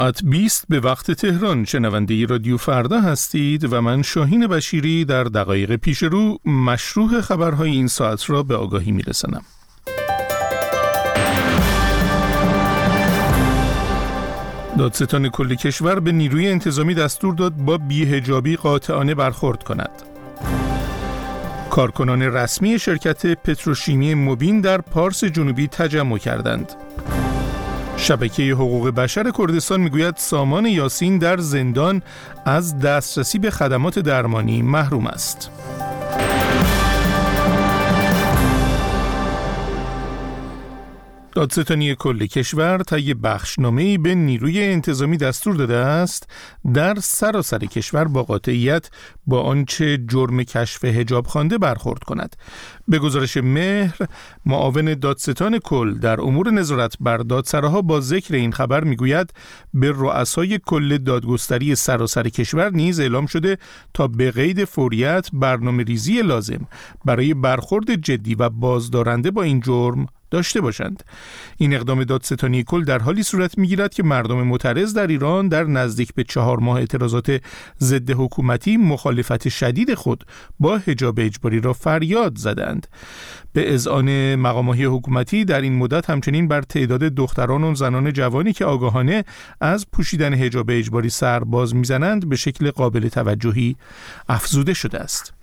ساعت 20 به وقت تهران شنونده رادیو فردا هستید و من شاهین بشیری در دقایق پیش رو مشروح خبرهای این ساعت را به آگاهی میرسانم. دادستان کل کشور به نیروی انتظامی دستور داد با بی‌حجابی قاطعانه برخورد کند. کارکنان رسمی شرکت پتروشیمی موبین در پارس جنوبی تجمع کردند. شبکه حقوق بشر کردستان میگوید سامان یاسین در زندان از دسترسی به خدمات درمانی محروم است. دادستانی کل کشور طی بخشنامه‌ای به نیروی انتظامی دستور داده است در سراسر کشور با قاطعیت با آنچه جرم کشف حجاب خوانده برخورد کند. به گزارش مهر، معاون دادستان کل در امور نظارت بر دادسراها با ذکر این خبر میگوید به رؤسای کل دادگستری سراسر کشور نیز اعلام شده تا به قید فوریت برنامه‌ریزی لازم برای برخورد جدی و بازدارنده با این جرم داشته باشند. این اقدام دادستانی کل در حالی صورت می‌گیرد که مردم معترض در ایران در نزدیک به 4 ماه اعتراضات ضد حکومتی مخالفت شدید خود با حجاب اجباری را فریاد زدند. به اذعان مقام‌های حکومتی در این مدت همچنین بر تعداد دختران و زنان جوانی که آگاهانه از پوشیدن حجاب اجباری سر باز می‌زنند به شکل قابل توجهی افزوده شده است.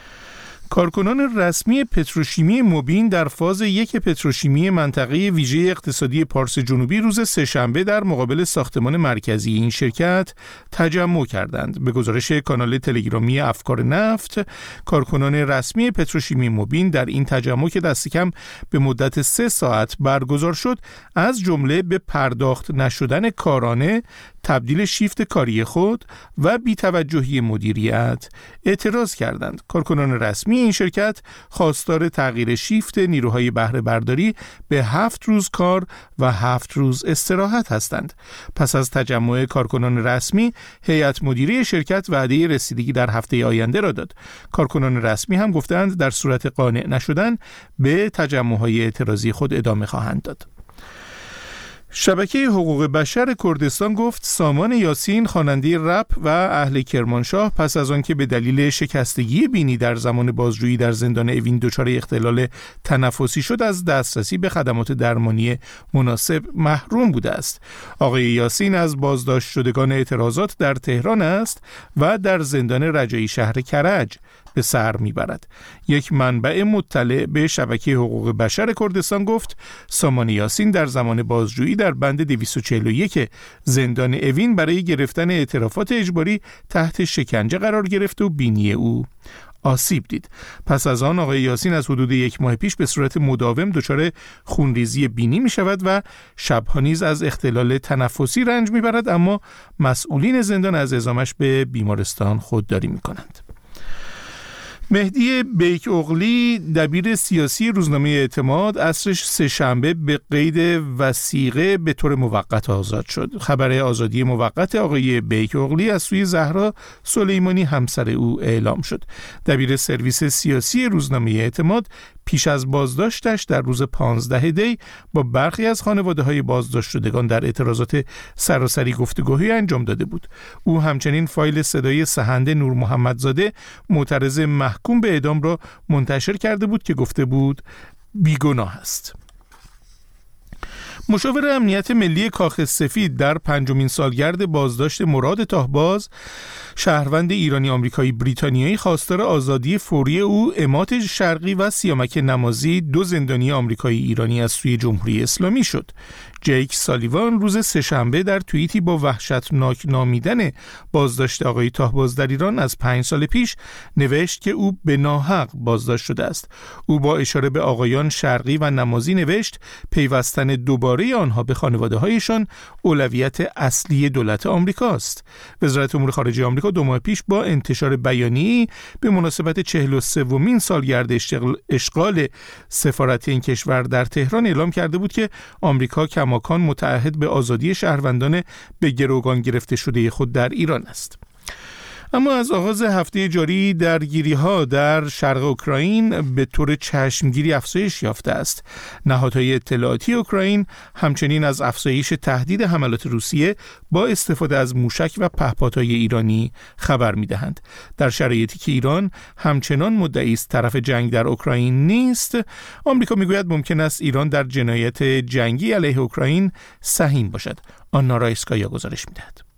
کارکنان رسمی پتروشیمی موبین در فاز 1 پتروشیمی منطقه ویژه اقتصادی پارس جنوبی روز سه‌شنبه در مقابل ساختمان مرکزی این شرکت تجمع کردند. به گزارش کانال تلگرامی افکار نفت، کارکنان رسمی پتروشیمی موبین در این تجمع که دست کم به مدت 3 ساعت برگزار شد، از جمله به پرداخت نشدن کارانه، تبدیل شیفت کاری خود و بی‌توجهی مدیریت اعتراض کردند. کارکنان رسمی این شرکت خواستار تغییر شیفت نیروهای بهره برداری به 7 روز کار و 7 روز استراحت هستند. پس از تجمع کارکنان رسمی، هیئت مدیره شرکت وعده رسیدگی در هفته آینده را داد. کارکنان رسمی هم گفتند در صورت قانع نشدن به تجمع‌های اعتراضی خود ادامه خواهند داد. شبکه حقوق بشر کردستان گفت سامان یاسین خواننده رپ و اهل کرمانشاه پس از آنکه به دلیل شکستگی بینی در زمان بازجویی در زندان اوین دچار اختلال تنفسی شد از دسترسی به خدمات درمانی مناسب محروم بوده است. آقای یاسین از بازداشت شدگان اعتراضات در تهران است و در زندان رجایی شهر کرج به سر میبرد. یک منبع مطلع به شبکه حقوق بشر کردستان گفت سامان یاسین در زمان بازجویی در بند 241 زندان اوین برای گرفتن اعترافات اجباری تحت شکنجه قرار گرفت و بینی او آسیب دید. پس از آن آقای یاسین از حدود 1 ماه پیش به صورت مداوم دچار خونریزی بینی می شود و شبها نیز از اختلال تنفسی رنج می برد، اما مسئولین زندان از اعزامش به بیمارستان خودداری می کنند. مهدی بیک اغلی دبیر سیاسی روزنامه اعتماد عصرش سه‌شنبه به قید وثیقه به طور موقت آزاد شد. خبر آزادی موقت آقای بیک اغلی از سوی زهرا سلیمانی همسر او اعلام شد. دبیر سرویس سیاسی روزنامه اعتماد پیش از بازداشتش در روز 15 دی با برخی از خانواده‌های بازداشت شدگان در اعتراضات سراسری گفتگوهی انجام داده بود. او همچنین فایل صدای سحنده نور محمدزاده معترض محکوم به اعدام را منتشر کرده بود که گفته بود بیگناه است. مشاور امنیت ملی کاخ سفید در 5مین سالگرد بازداشت مراد تاهباز، شهروند ایرانی آمریکایی بریتانیایی، خواستار آزادی فوری او، عماد شرقی و سیامک نمازی، 2 زندانی آمریکایی ایرانی از سوی جمهوری اسلامی شد. جیک سالیوان روز سه‌شنبه در توییتی با وحشتناک نامیدن بازداشت آقای تاهباز در ایران از 5 سال پیش نوشت که او به ناحق بازداشت شده است. او با اشاره به آقایان شرقی و نمازی نوشت پیوستن دوباره آنها به خانواده‌هایشان اولویت اصلی دولت آمریکاست. وزارت امور خارجه آمریکا 2 ماه پیش با انتشار بیانیه‌ای به مناسبت 43مین سالگرد اشغال سفارت این کشور در تهران اعلام کرده بود که آمریکا کماکان متعهد به آزادی شهروندان به گروگان گرفته شده خود در ایران است. اما از آغاز هفته جاری درگیری‌ها در شرق اوکراین به طور چشمگیری افزایش یافته است. نهادهای اطلاعاتی اوکراین همچنین از افزایش تهدید حملات روسیه با استفاده از موشک و پهپادهای ایرانی خبر می‌دهند. در شرایطی که ایران همچنان مدعی است طرف جنگ در اوکراین نیست، آمریکا می‌گوید ممکن است ایران در جنایت جنگی علیه اوکراین سهیم باشد. آنا رایسکایا گزارش می‌دهد.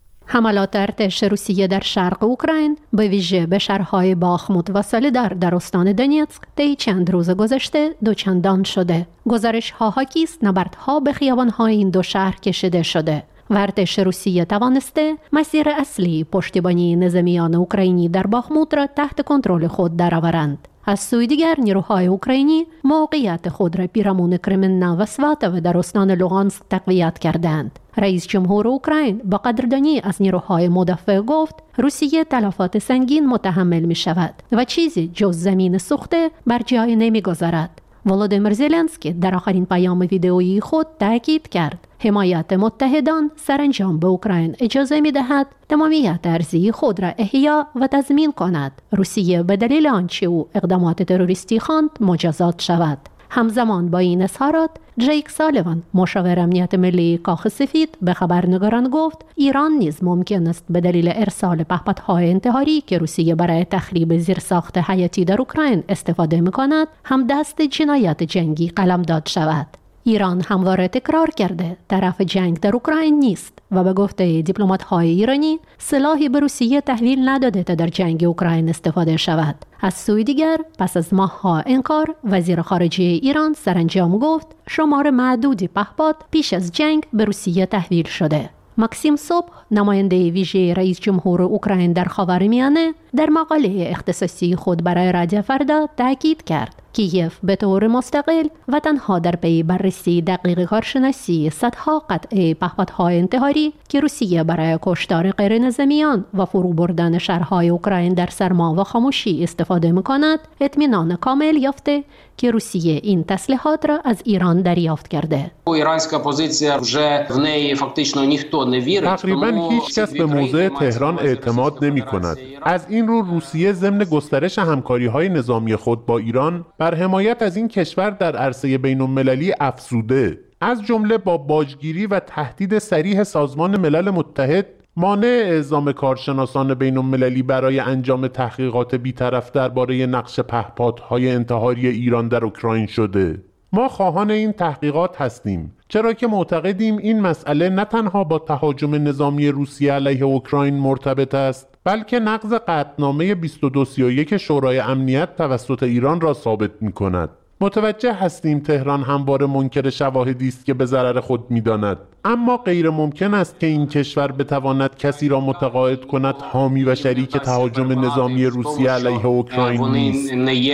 حملات ارتش روسیه در شرق اوکراین به ویژه به شهرهای باخموت و سولدار در استان دونیتسک طی چند روز گذشته دوچندان شده. گزارش‌ها حاکی است نبردها به خیابان‌های این دو شهر کشیده شده و ارتش روسیه توانسته مسیر اصلی پشتیبانی نظامیان اوکراینی در باخموت را تحت کنترل خود درآورند. از سوی دیگر نیروهای اوکراینی موقعیت خود را پیرامون کرمنا و سواتوه در استان لوغانسک تقویت کردند. رئیس جمهور اوکراین با قدردانی از نیروهای مدافع گفت روسیه تلفات سنگین متحمل می شود و چیزی جز زمین سوخته بر جای نمی گذارد. ولودیمیر زلنسکی در آخرین پیام ویدئویی خود تاکید کرد حمایت متحدان سرانجام به اوکراین اجازه می دهد تمامیت ارضی خود را احیا و تضمین کند. روسیه به دلیل آنچه او اقدامات تروریستی خواند مجازات شود. همزمان با این اظهارات جیک سالیوان مشاور امنیت ملی کاخ سفید به خبرنگاران گفت ایران نیز ممکن است به دلیل ارسال پهپادهای انتحاری که روسیه برای تخریب زیرساخت حیاتی در اوکراین استفاده می‌کند هم دست جنایت جنگی قلمداد شود. ایران همواره تکرار کرده طرف جنگ در اوکراین نیست و به گفته دیپلمات‌های ایرانی سلاحی به روسیه تحویل نداده تا در جنگ اوکراین استفاده شود. از سوی دیگر پس از ماه‌ها انکار وزیر خارجه ایران سرانجام گفت شمار معدودی پهپاد پیش از جنگ به روسیه تحویل شده. ماکسیم صبح نماینده ویژه رئیس جمهور اوکراین در خاورمیانه در مقاله اختصاصی خود برای رادیو فردا تاکید کرد کیف به طور مستقل و تنها در پی بررسی دقیق کارشناسی صدها قطعه پهپادهای انتحاری که روسیه برای کشتار غیر نظامیان و فرو بردن شهرهای اوکراین در سرما و خاموشی استفاده می‌کند اطمینان کامل یافته که روسیه این تسلیحات را از ایران دریافت کرده. ایرانська позиція вже в неї фактично ніхто не вірить. تقریبا هیچ کس به موضع تهران اعتماد نمی‌کند. از این رو روسیه ضمن گسترش همکاری‌های نظامی خود با ایران بر حمایت از این کشور در عرصه بین‌المللی افزوده، از جمله با باجگیری و تهدید صریح سازمان ملل متحد مانع اعزام کارشناسان بین‌المللی برای انجام تحقیقات بی‌طرف درباره نقش پهپادهای انتحاری ایران در اوکراین شده. ما خواهان این تحقیقات هستیم، چرا که معتقدیم این مسئله نه تنها با تهاجم نظامی روسیه علیه اوکراین مرتبط است، بلکه نقض قطعنامه 2231 شورای امنیت توسط ایران را ثابت می‌کند. متوجه هستیم تهران همواره منکر شواهدی است که به ضرر خود می‌داند، اما غیر ممکن است که این کشور بتواند کسی را متقاعد کند حامی و شریک تهاجم نظامی روسیه علیه اوکراین نیست.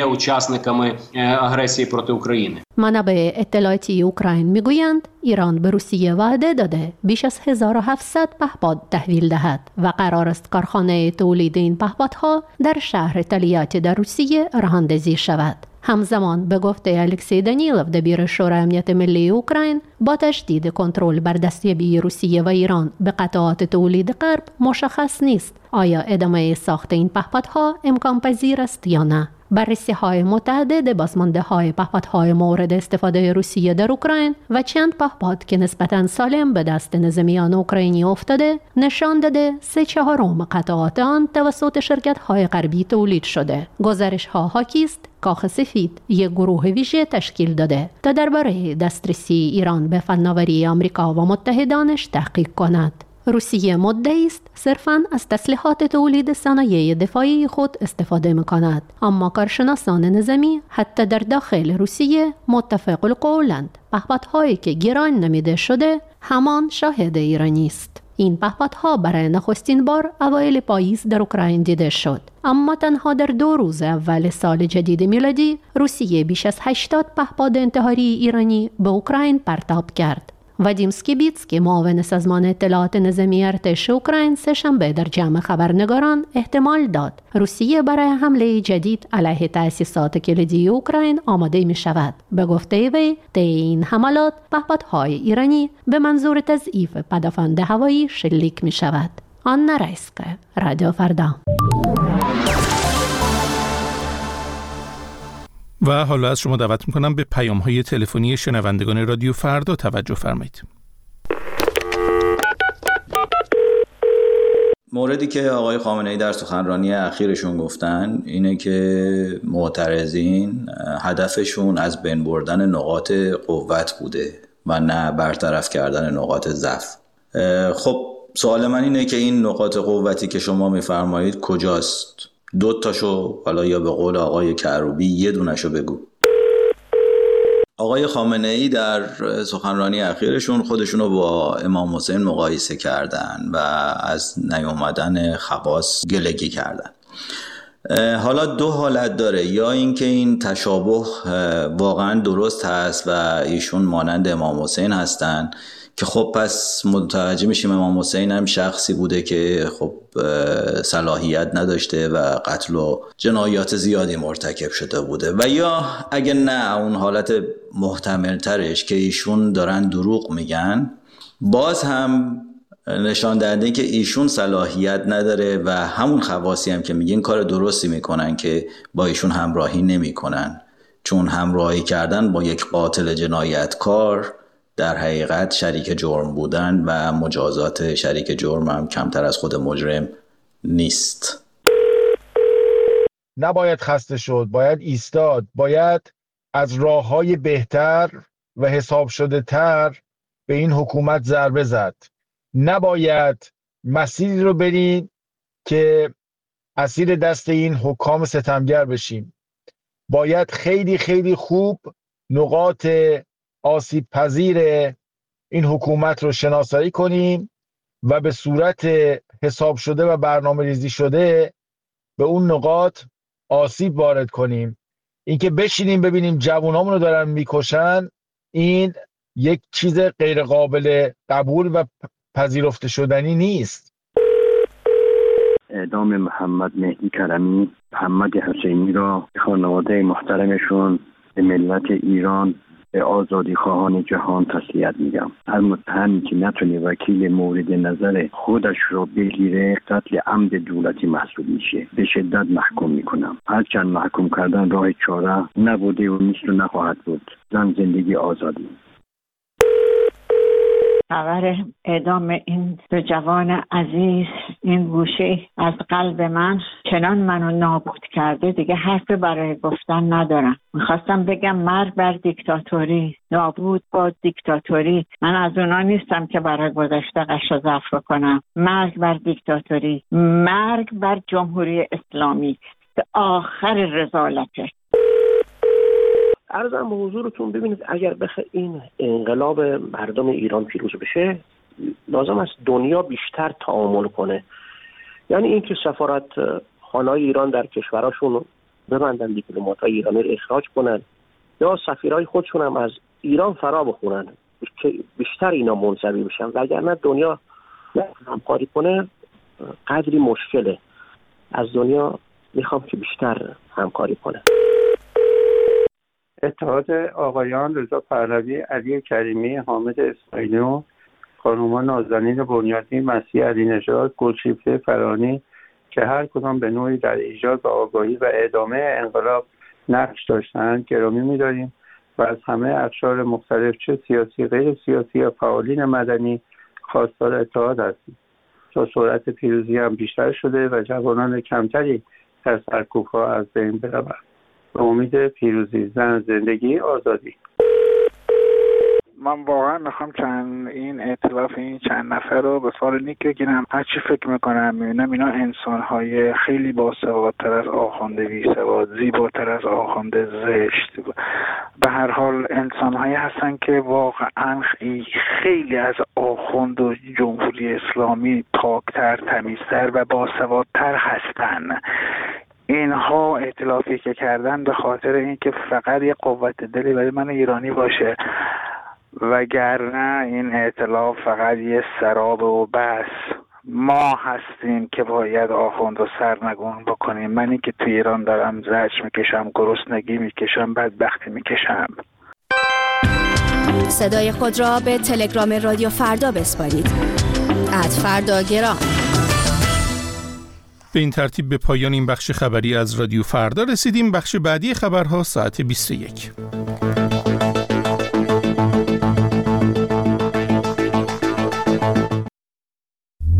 منابع اطلاعاتی اوکراین میگویند ایران به روسیه وعده داده بیش از 1700 پهپاد تحویل دهد و قرار است کارخانه تولید این پهپادها در شهر تالیاتی در روسیه راه‌اندازی شود. همزمان به گفته الکسی دانیلوف دبیر شورای امنیت ملی اوکراین با تشدید کنترل بر دستیابی روسیه و ایران به قطعات تولید غرب مشخص نیست آیا ادامه ساخت این پهپادها امکان پذیر است یا نه. بررسی‌های متعدد بازمانده‌های پهپادهای مورد استفاده روسیه در اوکراین و چند پهپاد که نسبتاً سالم به دست نظامیان اوکراینی افتاده نشان داده 3/4 قطعات آن توسط شرکت‌های غربی تولید شده. گزارش‌ها حاکی است کاخ سفید یک گروه ویژه تشکیل داده تا درباره دسترسی ایران به فناوری آمریکا و متحدانش تحقیق کند. روسیه مدعی است صرفاً از تسلیحات تولید صنایع دفاعی خود استفاده می‌کند، اما کارشناسان نظامی حتی در داخل روسیه متفق القولند پهپادهایی که گران نامیده شده همان شاهد ایرانی است. این پهپادها برای نخستین بار اوایل پاییز در اوکراین دیده شد، اما تنها در 2 روز اول سال جدید میلادی روسیه بیش از 80 پهپاد انتحاری ایرانی به اوکراین پرتاب کرد. وادیم سکیبیتسکی معاون سازمان اطلاعات نظامی ارتش اوکراین سه‌شنبه در جمع خبرنگاران احتمال داد روسیه برای حمله جدید علیه تأسیسات کلیدی اوکراین آماده می شود. به گفته وی طی این حملات پهپادهای ایرانی به منظور تضعیف پدافند هوایی شلیک می شود. آننا رایسکه رادیو فردا. و حالا از شما دعوت میکنم به پیام‌های تلفنی شنوندگان رادیو فردا توجه فرمایید. موردی که آقای خامنه‌ای در سخنرانی اخیرشون گفتن اینه که معترضین هدفشون از بین بردن نقاط قوت بوده و نه برطرف کردن نقاط ضعف. خب سوال من اینه که این نقاط قوتی که شما میفرمایید کجاست؟ 2 تاشو حالا یا به قول آقای کروبی 1 دونشو بگو. آقای خامنه‌ای در سخنرانی اخیرشون خودشونو با امام حسین مقایسه کردن و از نیومدن خواص گلگی کردن. حالا 2 حالت داره، یا اینکه این تشابه واقعا درست هست و ایشون مانند امام حسین هستن که خب پس متوجه میشیم امام حسین هم شخصی بوده که خب صلاحیت نداشته و قتل و جنایات زیادی مرتکب شده بوده، و یا اگه نه اون حالت محتمل ترش که ایشون دارن دروغ میگن، باز هم نشان دهنده که ایشون صلاحیت نداره و همون خواصی هم که میگین کار درستی میکنن که با ایشون همراهی نمیکنن، چون همراهی کردن با یک قاتل جنایتکار در حقیقت شریک جرم بودن و مجازات شریک جرم هم کمتر از خود مجرم نیست. نباید خسته شد، باید ایستاد، باید از راه‌های بهتر و حساب شده تر به این حکومت ضربه زد. نباید مسیری رو بریم که اسیر دست این حکام ستمگر بشیم. باید خیلی خیلی خوب نقاط آسیب پذیر این حکومت رو شناسایی کنیم و به صورت حساب شده و برنامه ریزی شده به اون نقاط آسیب وارد کنیم. اینکه بشینیم ببینیم جوانامون رو دارن میکشن، این یک چیز غیر قابل قبول و پذیرفته شدنی نیست. اعدام محمد مهدی کرمی، محمد حسینی را خانواده محترمشون، به ملت ایران، به آزادی خواهان جهان تسلیت میگم. هر متهمی که نتونه وکیل مورد نظر خودش رو بگیره قتل عمد دولتی محسوب میشه. به شدت محکوم میکنم. هرچند محکوم کردن راه چاره نبوده و نیست و نخواهد بود. زن، زندگی، آزادی. خبر اعدام این 2 جوان عزیز این گوشه از قلب من چنان منو نابود کرده، دیگه حرف برای گفتن ندارم. میخواستم بگم مرگ بر دیکتاتوری، نابود با دیکتاتوری. من از اونا نیستم که برای گذشته قش و ضعف کنم. مرگ بر دیکتاتوری، مرگ بر جمهوری اسلامی، به آخر رذالته. عرضم به حضورتون ببینید، اگر بخواد این انقلاب مردم ایران پیروز بشه، لازم است دنیا بیشتر تعامل کنه. یعنی اینکه سفارت خانه‌های ایران در کشوراشون ببندن، دیپلمات‌های ایرانی رو اخراج کنن یا سفیرای خودشون هم از ایران فرا بخونن که بیشتر اینا منزوی بشن، وگرنه دنیا همکاری کنه قدری مشکله. از دنیا میخوام که بیشتر همکاری کنه. اتحاد آقایان رضا پهلوی، علی کریمی، حامد اسماعیلی، خانوما نازنین بنیادی، مسیح علی نژاد، گلشیفته فرانی که هر کدام به نوعی در ایجاد و آگاهی و ادامه انقلاب نقش داشتند گرامی می‌داریم و از همه اقشار مختلف، چه سیاسی، غیر سیاسی یا فعالین مدنی خواستار اتحاد هستیم تا سرعت پیروزی هم بیشتر شده و جوانان کمتری در سرکوب‌ها از بین بروند. به امید پیروزی. زن، زندگی، آزادی. من واقعا میخوام این ائتلاف این چند نفر رو به فال نیک بگیرم. هرچی فکر میکنم میبینم اینا انسانهای خیلی باسوادتر از آخونده بیسواد، زیباتر از آخونده زشت. به هر حال انسانهایی هستن که واقعا خیلی از آخوند و جمهوری اسلامی پاکتر، تمیزتر و باسوادتر هستن. اینها ائتلافی که کردن به خاطر اینکه فقط یه قوت دلی برای من ایرانی باشه، وگرنه این ائتلاف فقط یه سراب و بس. ما هستیم که باید آخوند و سرنگون بکنیم. منی که تو ایران دارم زجر میکشم، گرسنگی میکشم، بدبختی میکشم. صدای خود را به تلگرام رادیو فردا بسپارید. @فرداگرام. به این ترتیب به پایان این بخش خبری از رادیو فردا رسیدیم. بخش بعدی خبرها ساعت 21.